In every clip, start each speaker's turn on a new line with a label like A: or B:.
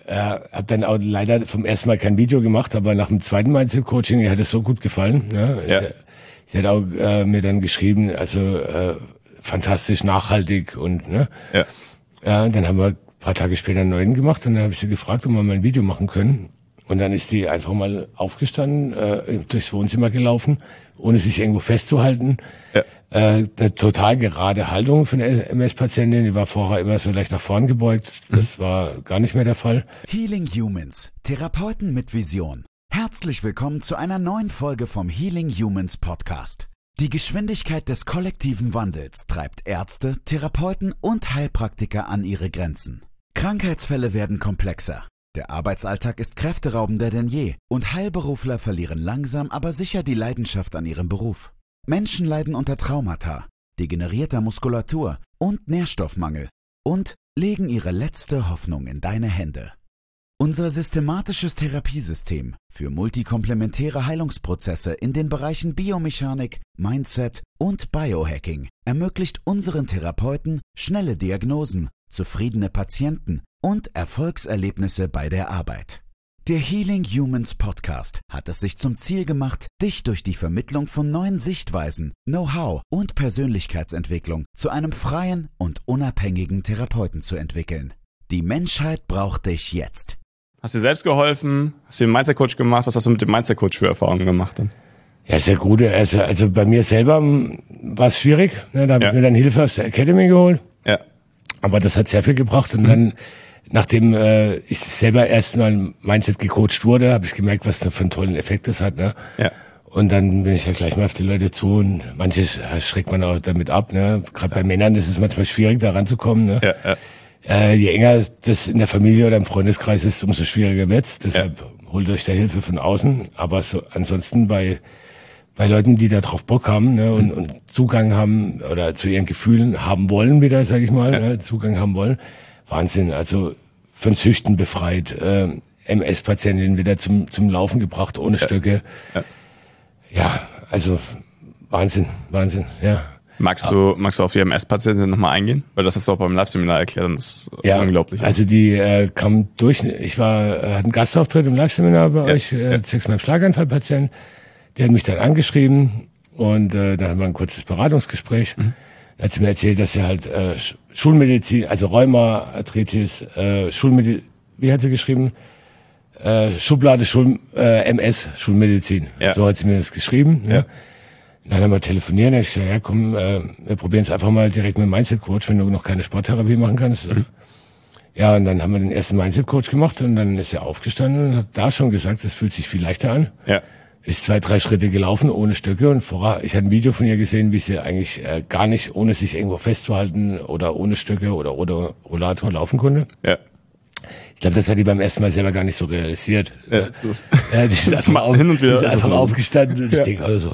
A: Habe dann auch leider vom ersten Mal kein Video gemacht, aber nach dem zweiten Mindset-Coaching hat es so gut gefallen. Ne?
B: Ja.
A: Sie hat auch mir dann geschrieben, also fantastisch, nachhaltig und ne. Ja, dann haben wir ein paar Tage später einen neuen gemacht und dann habe ich sie gefragt, ob wir mal ein Video machen können. Und dann ist die einfach mal aufgestanden, durchs Wohnzimmer gelaufen, ohne sich irgendwo festzuhalten.
B: Ja.
A: Eine total gerade Haltung für eine MS-Patientin, die war vorher immer so leicht nach vorn gebeugt. Das war gar nicht mehr der Fall.
C: Healing Humans, Therapeuten mit Vision. Herzlich willkommen zu einer neuen Folge vom Healing Humans Podcast. Die Geschwindigkeit des kollektiven Wandels treibt Ärzte, Therapeuten und Heilpraktiker an ihre Grenzen. Krankheitsfälle werden komplexer. Der Arbeitsalltag ist kräfteraubender denn je und Heilberufler verlieren langsam, aber sicher die Leidenschaft an ihrem Beruf. Menschen leiden unter Traumata, degenerierter Muskulatur und Nährstoffmangel und legen ihre letzte Hoffnung in deine Hände. Unser systematisches Therapiesystem für multikomplementäre Heilungsprozesse in den Bereichen Biomechanik, Mindset und Biohacking ermöglicht unseren Therapeuten schnelle Diagnosen, zufriedene Patienten und Erfolgserlebnisse bei der Arbeit. Der Healing Humans Podcast hat es sich zum Ziel gemacht, dich durch die Vermittlung von neuen Sichtweisen, Know-how und Persönlichkeitsentwicklung zu einem freien und unabhängigen Therapeuten zu entwickeln. Die Menschheit braucht dich jetzt.
B: Hast du dir selbst geholfen? Hast du den Mindset-Coach gemacht? Was hast du mit dem Mindset-Coach für Erfahrungen gemacht dann?
A: Ja, sehr gut. Also bei mir selber war es schwierig. Ne? Da habe ich mir dann Hilfe aus der Academy geholt.
B: Ja.
A: Aber das hat sehr viel gebracht. Und dann, nachdem ich selber erstmal Mindset gecoacht wurde, habe ich gemerkt, was da für einen tollen Effekt das hat. Ne?
B: Ja.
A: Und dann bin ich ja gleich mal auf die Leute zu und manches schreckt man auch damit ab. Ne? Gerade bei Männern ist es manchmal schwierig, da ranzukommen. Ne?
B: Ja.
A: Je enger das in der Familie oder im Freundeskreis ist, umso schwieriger wird's. Deshalb holt euch da Hilfe von außen. Aber so ansonsten bei Leuten, die da drauf Bock haben, ne, und Zugang haben oder zu ihren Gefühlen haben wollen wieder, sag ich mal, ne, Zugang haben wollen, Wahnsinn. Also von Süchten befreit, MS-Patientinnen wieder zum Laufen gebracht, ohne Stöcke. Ja, also Wahnsinn, ja.
B: Magst du auf die MS-Patientin nochmal eingehen? Weil das hast du auch beim Live-Seminar erklärt und das ist unglaublich.
A: Also die kam durch, ich hatte einen Gastauftritt im Live-Seminar bei euch, zwecks meinem Schlaganfallpatient. Der hat mich dann angeschrieben und da haben wir ein kurzes Beratungsgespräch. Da hat sie mir erzählt, dass sie halt Schulmedizin, also Rheuma, Arthritis, wie hat sie geschrieben? Schublade MS, Schulmedizin. Ja. So hat sie mir das geschrieben. Ja. Dann haben wir telefoniert und ich gesagt, ja komm, wir probieren es einfach mal direkt mit dem Mindset-Coach, wenn du noch keine Sporttherapie machen kannst. Ja, und dann haben wir den ersten Mindset-Coach gemacht und dann ist er aufgestanden und hat da schon gesagt, es fühlt sich viel leichter an. Ja. Ist 2-3 Schritte gelaufen, ohne Stöcke und vorher, ich hatte ein Video von ihr gesehen, wie sie eigentlich gar nicht, ohne sich irgendwo festzuhalten oder ohne Stöcke oder ohne Rollator laufen konnte. Ja. Ich glaube, das hat die beim ersten Mal selber gar nicht so realisiert. Ja, die ist einfach aufgestanden und ich denke also,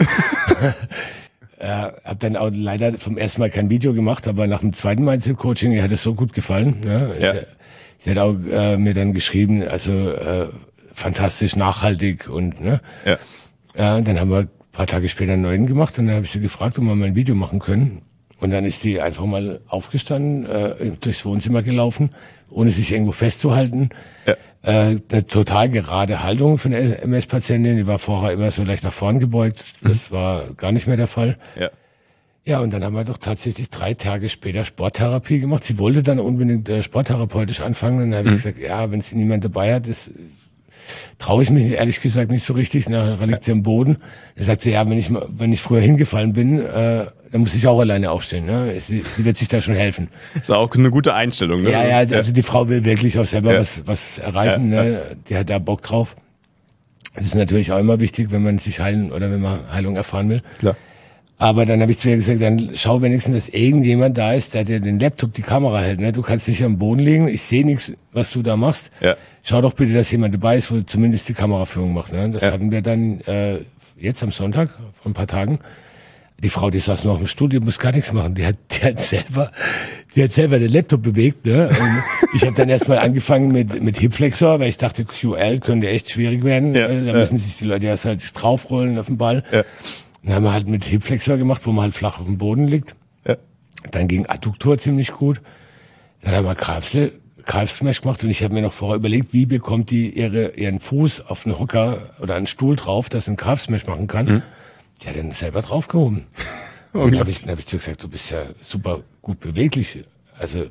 A: hab dann auch leider vom ersten Mal kein Video gemacht, aber nach dem zweiten Mindset-Coaching hat es so gut gefallen. Ne? Sie hat auch mir dann geschrieben, also fantastisch, nachhaltig und ne. Ja, dann haben wir ein paar Tage später einen neuen gemacht und dann habe ich sie gefragt, ob wir mal ein Video machen können. Und dann ist die einfach mal aufgestanden, durchs Wohnzimmer gelaufen, ohne sich irgendwo festzuhalten. Eine total gerade Haltung für eine MS-Patientin, die war vorher immer so leicht nach vorn gebeugt. Das war gar nicht mehr der Fall. Ja, und dann haben wir doch tatsächlich 3 Tage später Sporttherapie gemacht. Sie wollte dann unbedingt sporttherapeutisch anfangen. Und dann habe ich gesagt, ja, wenn sie niemand dabei hat, traue ich mich ehrlich gesagt nicht so richtig. Nachher liegt sie am Boden. Da sagt sie, ja, wenn ich früher hingefallen bin, dann muss ich auch alleine aufstehen. Ne? Sie wird sich da schon helfen.
B: Ist auch eine gute Einstellung. Ne?
A: Ja, also die Frau will wirklich auch selber was erreichen. Ne? Die hat da Bock drauf. Das ist natürlich auch immer wichtig, wenn man sich heilen oder wenn man Heilung erfahren will. Klar. Aber dann habe ich zu ihr gesagt, dann schau wenigstens, dass irgendjemand da ist, der dir den Laptop, die Kamera hält. Ne? Du kannst nicht am Boden liegen, ich sehe nichts, was du da machst. Ja. Schau doch bitte, dass jemand dabei ist, wo zumindest die Kameraführung macht. Ne? Das hatten wir dann jetzt am Sonntag, vor ein paar Tagen. Die Frau, die saß noch auf dem Stuhl, die muss gar nichts machen. Die hat selber den Laptop bewegt. Ne? Und ich habe dann erstmal angefangen mit Hipflexor, weil ich dachte, QL könnte echt schwierig werden. Da müssen sich die Leute erst halt draufrollen auf den Ball. Ja. Dann haben wir halt mit Hipflexor gemacht, wo man halt flach auf dem Boden liegt. Ja. Dann ging Adduktor ziemlich gut. Dann haben wir Calf Smash gemacht und ich habe mir noch vorher überlegt, wie bekommt die ihren Fuß auf einen Hocker oder einen Stuhl drauf, dass sie einen Calf Smash machen kann. Die hat dann selber draufgehoben. Und dann habe ich zu gesagt, du bist ja super gut beweglich. Also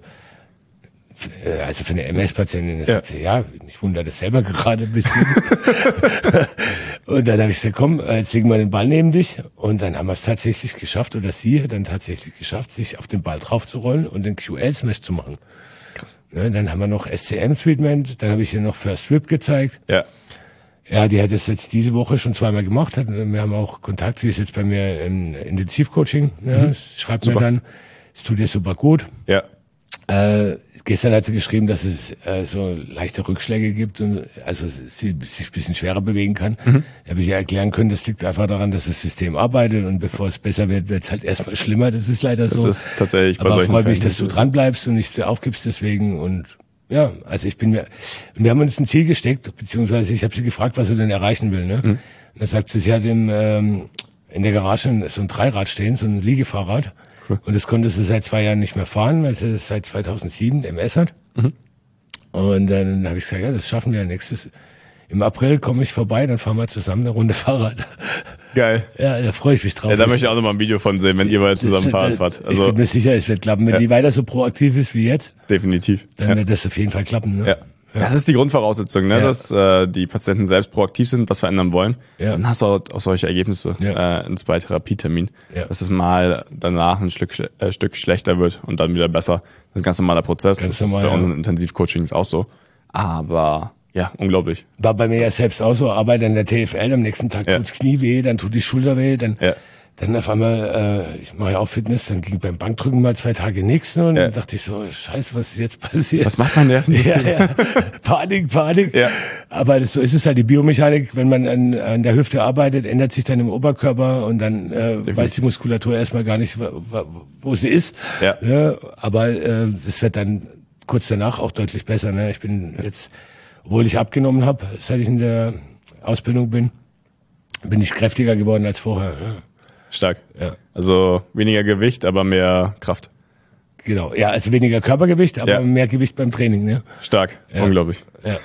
A: für eine MS-Patientin, sagt sie, ja, mich wundert das selber gerade ein bisschen. Und dann habe ich gesagt, komm, jetzt legen wir den Ball neben dich. Und dann haben wir es tatsächlich geschafft, oder sie hat dann tatsächlich geschafft, sich auf den Ball drauf zu rollen und den QL-Smash zu machen.
B: Krass.
A: Ja, dann haben wir noch SCM-Treatment, dann habe ich ihr noch First Rip gezeigt.
B: Ja.
A: Ja, die hat das jetzt diese Woche schon zweimal gemacht. Wir haben auch Kontakt, sie ist jetzt bei mir in Intensivcoaching. Ja, schreibt mir dann, es tut ihr super gut.
B: Ja.
A: Gestern hat sie geschrieben, dass es so leichte Rückschläge gibt und also sie sich ein bisschen schwerer bewegen kann. Da habe ich ihr erklären können, das liegt einfach daran, dass das System arbeitet und bevor es besser wird, wird es halt erstmal schlimmer. Das ist leider so.
B: Das ist tatsächlich bei
A: Aber
B: solchen
A: freut mich,
B: Fällen
A: dass du dran bleibst und nicht aufgibst deswegen und ja, also wir haben uns ein Ziel gesteckt, beziehungsweise ich habe sie gefragt, was sie denn erreichen will. Ne? Und dann sagt sie hat in der Garage so ein Dreirad stehen, so ein Liegefahrrad. Cool. Und das konnte sie seit 2 Jahren nicht mehr fahren, weil sie das seit 2007 MS hat. Und dann habe ich gesagt, ja, das schaffen wir nächstes. Im April komme ich vorbei, dann fahren wir zusammen eine Runde Fahrrad.
B: Geil.
A: Ja, da freue ich mich drauf.
B: Ja, da möchte ich auch noch mal ein Video von sehen, wenn ihr beide zusammen Fahrrad fahrt. Also,
A: ich bin mir sicher, es wird klappen. Wenn die weiter so proaktiv ist wie jetzt,
B: definitiv.
A: Dann wird das auf jeden Fall klappen. Ne?
B: Ja. Das ist die Grundvoraussetzung, ne? Dass die Patienten selbst proaktiv sind, was verändern wollen. Ja. Dann hast du auch solche Ergebnisse bei Therapietermin. Ja. Dass es mal danach ein Stück schlechter wird und dann wieder besser. Das ist ein ganz normaler Prozess. Das ist bei unseren Intensivcoachings auch so. Aber ja, unglaublich.
A: War bei mir ja selbst auch so. Arbeite an der TFL, am nächsten Tag tut's Knie weh, dann tut die Schulter weh, dann auf einmal, ich mache ja auch Fitness, dann ging beim Bankdrücken mal 2 Tage nichts und dann dachte ich so, scheiße, was ist jetzt passiert?
B: Was macht mein Nervensystem?
A: Ja. Panik. Ja. Aber so ist es halt, die Biomechanik, wenn man an der Hüfte arbeitet, ändert sich dann im Oberkörper und dann weiß die Muskulatur erstmal gar nicht, wo sie ist. Ja. Ja, aber es wird dann kurz danach auch deutlich besser. Ne? Ich bin jetzt, obwohl ich abgenommen habe, seit ich in der Ausbildung bin ich kräftiger geworden als vorher. Ja.
B: Stark. Ja. Also weniger Gewicht, aber mehr Kraft.
A: Genau. Ja, also weniger Körpergewicht, aber mehr Gewicht beim Training. Ne?
B: Stark. Unglaublich. Ja.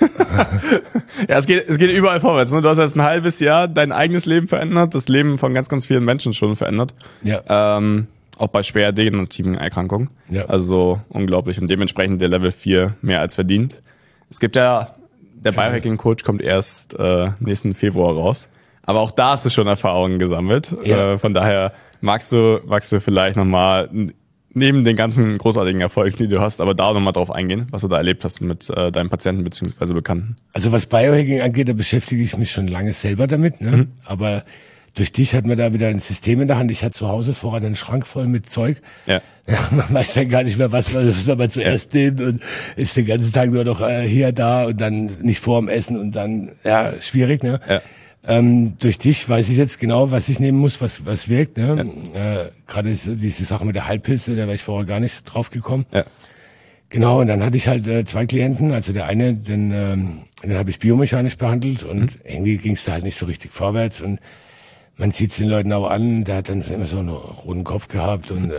B: Ja, es geht überall vorwärts. Ne? Du hast jetzt ein halbes Jahr dein eigenes Leben verändert, das Leben von ganz, ganz vielen Menschen schon verändert. Ja. Auch bei schwer degenerativen Erkrankungen. Ja. Also unglaublich. Und dementsprechend der Level 4 mehr als verdient. Es gibt ja, der Biohacking Coach kommt erst nächsten Februar raus. Aber auch da hast du schon Erfahrungen gesammelt. Ja. Von daher magst du vielleicht nochmal neben den ganzen großartigen Erfolgen, die du hast, aber da nochmal drauf eingehen, was du da erlebt hast mit deinen Patienten bzw. Bekannten.
A: Also was Biohacking angeht, da beschäftige ich mich schon lange selber damit. Ne? Aber durch dich hat man da wieder ein System in der Hand. Ich hatte zu Hause vorher einen Schrank voll mit Zeug. Ja. Man weiß dann gar nicht mehr, was man zuerst nimmt und ist den ganzen Tag nur noch hier, da und dann nicht vor dem Essen und dann, schwierig. Ne? Ja. Durch dich weiß ich jetzt genau, was ich nehmen muss, was wirkt. Ne? Ja. Gerade diese Sache mit der Heilpilze, da wäre ich vorher gar nicht drauf gekommen. Ja. Genau, und dann hatte ich halt 2 Klienten. Also der eine, den habe ich biomechanisch behandelt und irgendwie ging es da halt nicht so richtig vorwärts. Und man sieht es den Leuten auch an, der hat dann immer so einen roten Kopf gehabt. Und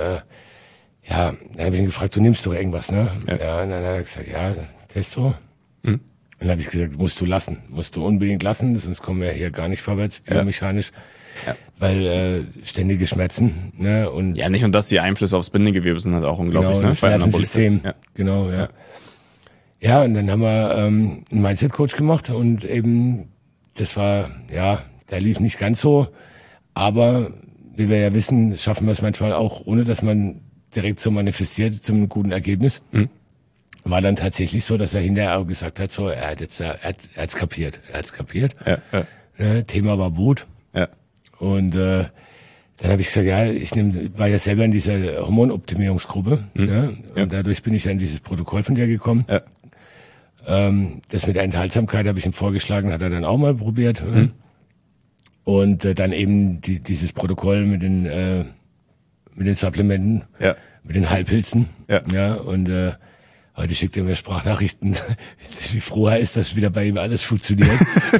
A: dann habe ich ihn gefragt, du nimmst doch irgendwas, ne? Ja, und dann hat er gesagt, ja, Testo. Dann habe ich gesagt, musst du unbedingt lassen, sonst kommen wir hier gar nicht vorwärts, biomechanisch, weil ständige Schmerzen. Ne? Und
B: ja, nicht nur das, die Einflüsse aufs Bindegewebe sind halt auch unglaublich.
A: Genau, das Nervensystem, genau, ja. Ja, und dann haben wir einen Mindset-Coach gemacht und eben, das war, der lief nicht ganz so, aber wie wir ja wissen, schaffen wir es manchmal auch, ohne dass man direkt so manifestiert, zum guten Ergebnis. War dann tatsächlich so, dass er hinterher auch gesagt hat, so, er hat's kapiert. Ja. Thema war Wut. Ja. Und dann habe ich gesagt, ich war ja selber in dieser Hormonoptimierungsgruppe. Ne? Und dadurch bin ich an dieses Protokoll von dir gekommen. Ja. Das mit der Enthaltsamkeit habe ich ihm vorgeschlagen, hat er dann auch mal probiert. Und dann eben dieses Protokoll mit den Supplementen, mit den Heilpilzen. Ja. Und heute schickt er mir Sprachnachrichten, wie froh er ist, dass wieder bei ihm alles funktioniert.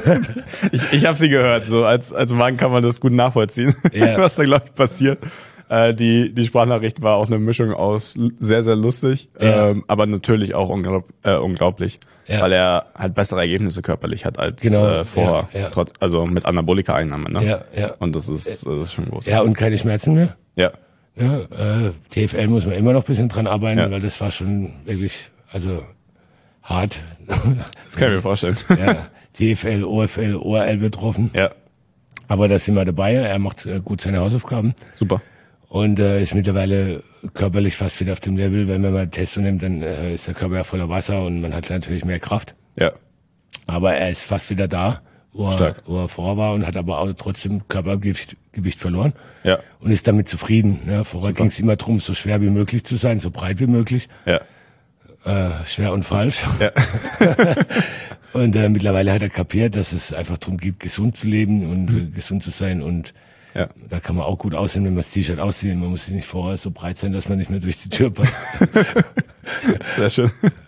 B: Ich habe sie gehört, so als Mann kann man das gut nachvollziehen, was da, glaube ich, passiert. Die Sprachnachricht war auch eine Mischung aus sehr, sehr lustig, aber natürlich auch unglaublich, weil er halt bessere Ergebnisse körperlich hat als vorher, also mit Anabolika-Einnahme. Ne? Ja. Und das ist schon groß.
A: Ja, und keine Schmerzen mehr.
B: Ja.
A: TFL muss man immer noch ein bisschen dran arbeiten, weil das war schon wirklich, also hart.
B: Das kann ich mir vorstellen.
A: Ja, TFL, OFL, ORL betroffen.
B: Ja.
A: Aber da sind wir dabei. Er macht gut seine Hausaufgaben.
B: Super.
A: Und ist mittlerweile körperlich fast wieder auf dem Level. Wenn man mal Testo nimmt, dann ist der Körper ja voller Wasser und man hat natürlich mehr Kraft.
B: Ja.
A: Aber er ist fast wieder da, wo er vorher war und hat aber auch trotzdem Körpergewicht verloren.
B: Ja.
A: Und ist damit zufrieden. Ne? Vorher ging es immer darum, so schwer wie möglich zu sein, so breit wie möglich.
B: Ja.
A: Schwer und falsch.
B: Ja.
A: Und mittlerweile hat er kapiert, dass es einfach darum geht, gesund zu leben und gesund zu sein. Und da kann man auch gut aussehen, wenn man das T-Shirt aussieht. Man muss sich nicht vorher so breit sein, dass man nicht mehr durch die Tür passt.
B: Sehr schön.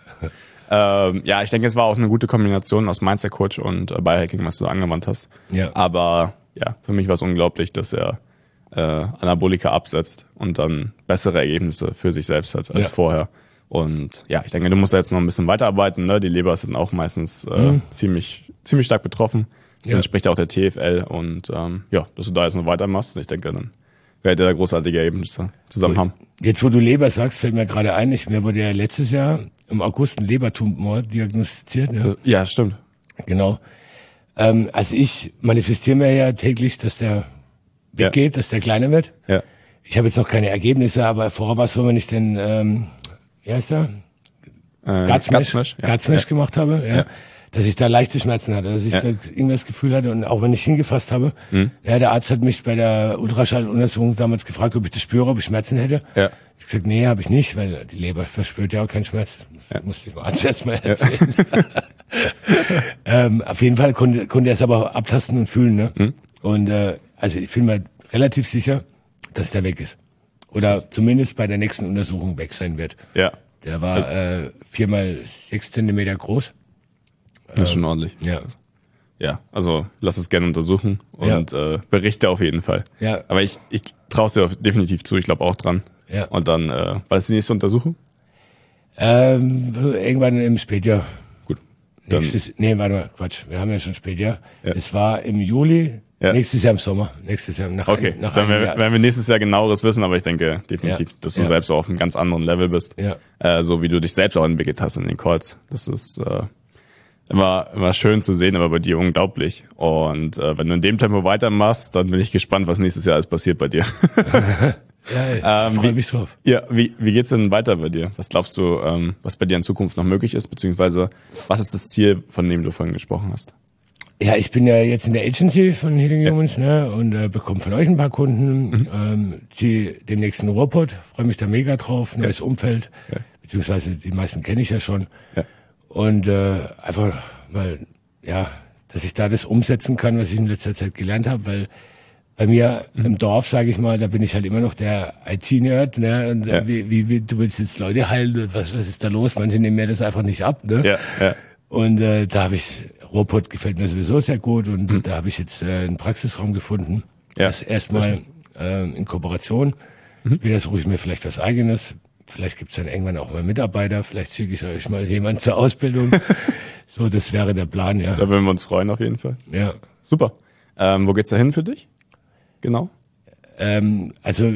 B: Ja, ich denke, es war auch eine gute Kombination aus Mindset-Coach und Biohacking, was du angewandt hast.
A: Ja.
B: Aber ja, für mich war es unglaublich, dass er Anabolika absetzt und dann bessere Ergebnisse für sich selbst hat als vorher. Und ja, ich denke, du musst da jetzt noch ein bisschen weiterarbeiten. Ne? Die Leber ist dann auch meistens ziemlich stark betroffen. Das entspricht auch der TFL. Und dass du da jetzt noch weitermachst. Ich denke, dann werdet ihr da großartige Ergebnisse zusammen haben.
A: Jetzt, wo du Leber sagst, fällt mir gerade ein, mir wurde ja letztes Jahr im August ein Lebertumor diagnostiziert. Ne?
B: Ja, stimmt.
A: Genau. Also ich manifestiere mir ja täglich, dass der weggeht, dass der kleiner wird.
B: Ja.
A: Ich habe jetzt noch keine Ergebnisse, aber vorher war es so, wenn ich den wie heißt der? Gutsmash gemacht habe, dass ich da leichte Schmerzen hatte, dass ich da irgendwas Gefühl hatte und auch wenn ich hingefasst habe, der Arzt hat mich bei der Ultraschalluntersuchung damals gefragt, ob ich das spüre, ob ich Schmerzen hätte. Ja. Ich habe gesagt, nee, habe ich nicht, weil die Leber verspürt ja auch keinen Schmerz. Das musste ich dem Arzt erst mal erzählen. Auf jeden Fall konnte er es aber abtasten und fühlen. Ne? Und also ich bin mir relativ sicher, dass der weg ist. Oder zumindest bei der nächsten Untersuchung weg sein wird.
B: Ja.
A: Der war 4x6 Zentimeter groß.
B: Das ist schon ordentlich.
A: Ja.
B: Ja, also lass es gerne untersuchen und berichte auf jeden Fall.
A: Ja.
B: Aber ich traue es dir definitiv zu, ich glaube auch dran.
A: Ja.
B: Und dann, was ist die nächste Untersuchung?
A: Irgendwann im Spätjahr.
B: Gut.
A: Warte mal, Quatsch. Wir haben ja schon Spätjahr. Ja. Es war im Juli. Ja. Nächstes Jahr im Sommer. Nächstes Jahr nach
B: Okay, dann werden wir nächstes Jahr genaueres wissen, aber ich denke definitiv, dass du selbst auch auf einem ganz anderen Level bist. Ja. So wie du dich selbst auch entwickelt hast in den Calls. Das ist immer schön zu sehen, aber bei dir unglaublich. Und wenn du in dem Tempo weitermachst, dann bin ich gespannt, was nächstes Jahr alles passiert bei dir.
A: Ja, ich freue mich drauf.
B: Ja, wie geht's denn weiter bei dir? Was glaubst du, was bei dir in Zukunft noch möglich ist, beziehungsweise was ist das Ziel, von dem du vorhin gesprochen hast?
A: Ja, ich bin ja jetzt in der Agency von Healing Humans, ne, und bekomme von euch ein paar Kunden, ziehe demnächst einen Ruhrpott, freue mich da mega drauf, neues Umfeld, beziehungsweise die meisten kenne ich ja schon. Ja. Und einfach mal, dass ich da das umsetzen kann, was ich in letzter Zeit gelernt habe, weil bei mir im Dorf, sage ich mal, da bin ich halt immer noch der IT-Nerd, ne? Und wie du willst jetzt Leute heilen, was ist da los? Manche nehmen mir das einfach nicht ab, ne?
B: Ja, ja.
A: Und da habe ich, Ruhrpott gefällt mir sowieso sehr gut und da habe ich jetzt einen Praxisraum gefunden. Ja. Das erstmal in Kooperation. Später suche ich mir vielleicht was Eigenes. Vielleicht gibt's dann irgendwann auch mal Mitarbeiter. Vielleicht schicke ich euch mal jemand zur Ausbildung. So, das wäre der Plan, ja.
B: Da würden wir uns freuen auf jeden Fall.
A: Ja.
B: Super. Wo geht's da hin für dich? Genau.
A: Also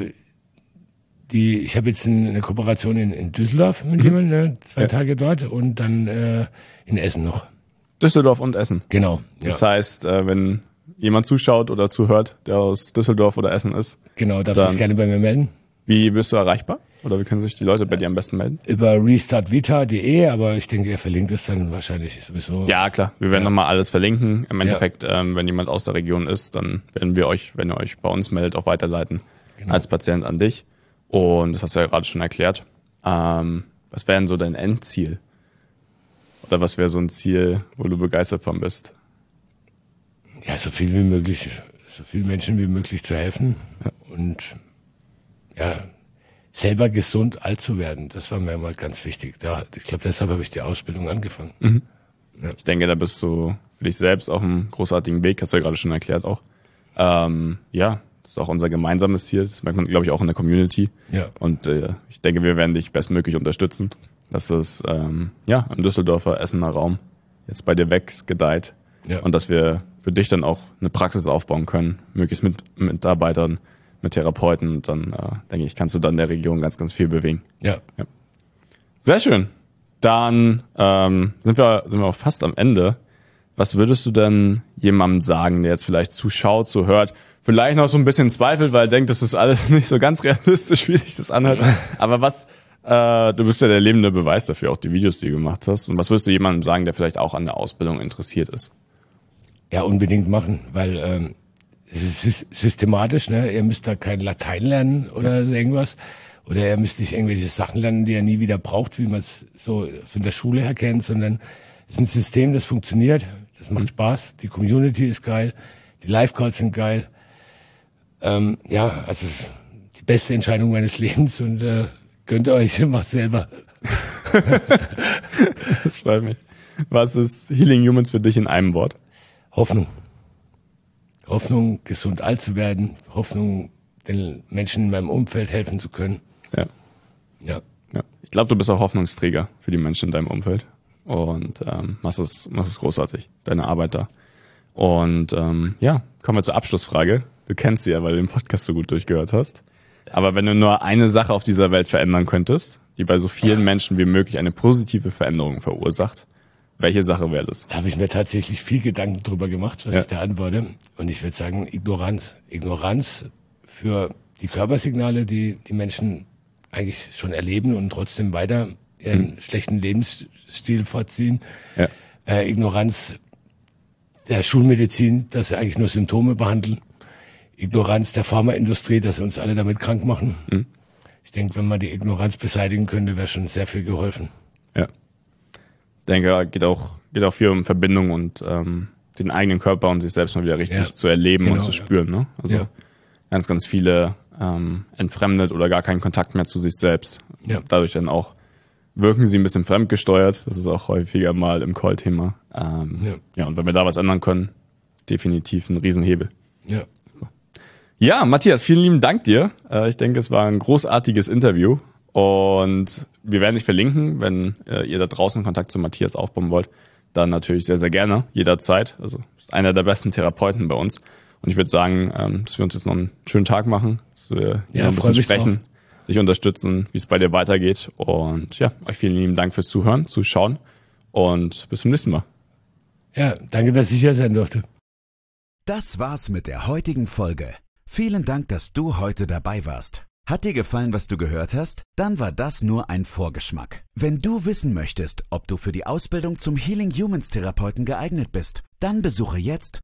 A: ich habe jetzt eine Kooperation in Düsseldorf mit jemandem, ne? 2 Tage dort und dann in Essen noch.
B: Düsseldorf und Essen.
A: Genau. Ja.
B: Das heißt, wenn jemand zuschaut oder zuhört, der aus Düsseldorf oder Essen ist.
A: Genau, darfst du dich gerne bei mir melden.
B: Wie wirst du erreichbar? Oder wie können sich die Leute bei dir am besten melden?
A: Über restartvita.de, aber ich denke, er verlinkt es dann wahrscheinlich sowieso.
B: Ja, klar. Wir werden nochmal alles verlinken. Im Endeffekt, wenn jemand aus der Region ist, dann werden wir euch, wenn ihr euch bei uns meldet, auch weiterleiten als Patient an dich. Und das hast du ja gerade schon erklärt. Was wäre denn so dein Endziel? Oder was wäre so ein Ziel, wo du begeistert von bist?
A: Ja, so viel wie möglich, so vielen Menschen wie möglich zu helfen und selber gesund alt zu werden. Das war mir immer ganz wichtig. Ich glaube, deshalb habe ich die Ausbildung angefangen.
B: Mhm. Ja. Ich denke, da bist du für dich selbst auf einem großartigen Weg, hast du ja gerade schon erklärt auch. Das Das ist auch unser gemeinsames Ziel. Das merkt man, glaube ich, auch in der Community.
A: Ja.
B: Und ich denke, wir werden dich bestmöglich unterstützen, dass das im Düsseldorfer Essener Raum jetzt bei dir wächst, gedeiht. Ja. Und dass wir für dich dann auch eine Praxis aufbauen können, möglichst mit Mitarbeitern, mit Therapeuten. Und dann, denke ich, kannst du dann in der Region ganz, ganz viel bewegen.
A: Ja.
B: Sehr schön. Dann sind wir auch fast am Ende. Was würdest du denn jemandem sagen, der jetzt vielleicht zuschaut, zuhört, vielleicht noch so ein bisschen zweifelt, weil er denkt, das ist alles nicht so ganz realistisch, wie sich das anhört. Aber du bist ja der lebende Beweis dafür, auch die Videos, die du gemacht hast. Und was würdest du jemandem sagen, der vielleicht auch an der Ausbildung interessiert ist?
A: Ja, unbedingt machen, weil es ist systematisch, ne? Ihr müsst da kein Latein lernen oder irgendwas. Oder ihr müsst nicht irgendwelche Sachen lernen, die ihr nie wieder braucht, wie man es so von der Schule her kennt, sondern es ist ein System, das funktioniert, das macht Spaß, die Community ist geil, die Live-Calls sind geil. Also die beste Entscheidung meines Lebens und gönnt euch, macht selber.
B: Das freut mich. Was ist Healing Humans für dich in einem Wort?
A: Hoffnung. Hoffnung, gesund alt zu werden. Hoffnung, den Menschen in meinem Umfeld helfen zu können. Ja.
B: Ich glaube, du bist auch Hoffnungsträger für die Menschen in deinem Umfeld. Und machst es großartig, deine Arbeit da. Und kommen wir zur Abschlussfrage. Du kennst sie ja, weil du den Podcast so gut durchgehört hast. Aber wenn du nur eine Sache auf dieser Welt verändern könntest, die bei so vielen Menschen wie möglich eine positive Veränderung verursacht, welche Sache wäre das?
A: Da habe ich mir tatsächlich viel Gedanken drüber gemacht, was ich da antworte. Und ich würde sagen, Ignoranz. Ignoranz für die Körpersignale, die die Menschen eigentlich schon erleben und trotzdem weiter ihren schlechten Lebensstil fortziehen. Ja. Ignoranz der Schulmedizin, dass sie eigentlich nur Symptome behandeln. Ignoranz der Pharmaindustrie, dass sie uns alle damit krank machen. Ich denke, wenn man die Ignoranz beseitigen könnte, wäre schon sehr viel geholfen.
B: Ja. Ich denke, geht auch viel um Verbindung und den eigenen Körper und sich selbst mal wieder richtig zu erleben und zu spüren. Ne? Also ganz, ganz viele entfremdet oder gar keinen Kontakt mehr zu sich selbst. Ja. Dadurch dann auch wirken sie ein bisschen fremdgesteuert. Das ist auch häufiger mal im Call-Thema. Und wenn wir da was ändern können, definitiv ein Riesenhebel.
A: Ja.
B: Ja, Matthias, vielen lieben Dank dir. Ich denke, es war ein großartiges Interview und wir werden dich verlinken, wenn ihr da draußen Kontakt zu Matthias aufbauen wollt, dann natürlich sehr, sehr gerne, jederzeit. Also ist einer der besten Therapeuten bei uns und ich würde sagen, dass wir uns jetzt noch einen schönen Tag machen, dass wir hier ein bisschen sprechen, sich unterstützen, wie es bei dir weitergeht und euch vielen lieben Dank fürs Zuhören, Zuschauen und bis zum nächsten Mal.
A: Ja, danke, dass ich hier sein durfte.
C: Das war's mit der heutigen Folge. Vielen Dank, dass du heute dabei warst. Hat dir gefallen, was du gehört hast? Dann war das nur ein Vorgeschmack. Wenn du wissen möchtest, ob du für die Ausbildung zum Healing Humans Therapeuten geeignet bist, dann besuche jetzt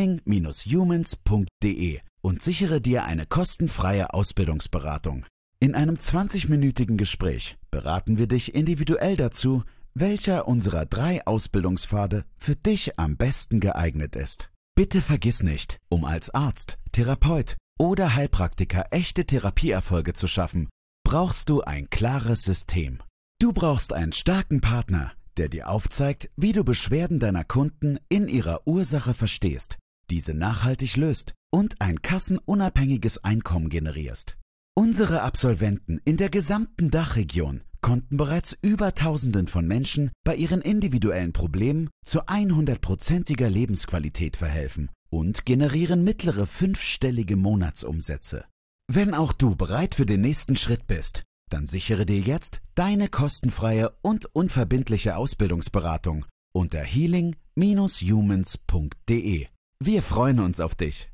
C: healing-humans.de und sichere dir eine kostenfreie Ausbildungsberatung. In einem 20-minütigen Gespräch beraten wir dich individuell dazu, welcher unserer 3 Ausbildungspfade für dich am besten geeignet ist. Bitte vergiss nicht, um als Arzt, Therapeut oder Heilpraktiker echte Therapieerfolge zu schaffen, brauchst du ein klares System. Du brauchst einen starken Partner, der dir aufzeigt, wie du Beschwerden deiner Kunden in ihrer Ursache verstehst, diese nachhaltig löst und ein kassenunabhängiges Einkommen generierst. Unsere Absolventen in der gesamten Dachregion konnten bereits über Tausenden von Menschen bei ihren individuellen Problemen zu 100%iger Lebensqualität verhelfen und generieren mittlere 5-stellige Monatsumsätze. Wenn auch du bereit für den nächsten Schritt bist, dann sichere dir jetzt deine kostenfreie und unverbindliche Ausbildungsberatung unter healing-humans.de. Wir freuen uns auf dich.